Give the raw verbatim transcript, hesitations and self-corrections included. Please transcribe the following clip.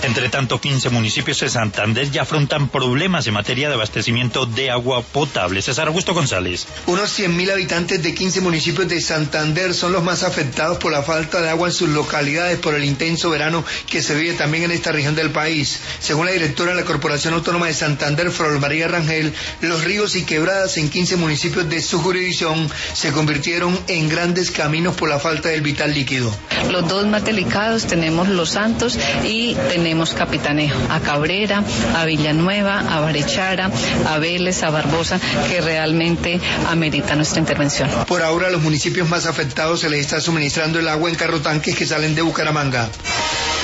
Entre tanto, quince municipios de Santander ya afrontan problemas en materia de abastecimiento de agua potable. César Augusto González. Unos cien mil habitantes de quince municipios de Santander son los más afectados por la falta de agua en sus localidades por el intenso verano que se vive también en esta región del país. Según la directora de la Corporación Autónoma de Santander, Flor María Rangel, los ríos y quebradas en quince municipios de su jurisdicción se convirtieron en grandes caminos por la falta del vital líquido. Los dos más delicados tenemos Los Santos y tenemos Capitanejo, a Cabrera, a Villanueva, a Barechara, a Vélez, a Barbosa, que realmente amerita nuestra intervención. Por ahora, a los municipios más afectados se les está suministrando el agua en carrotanques que salen de Bucaramanga.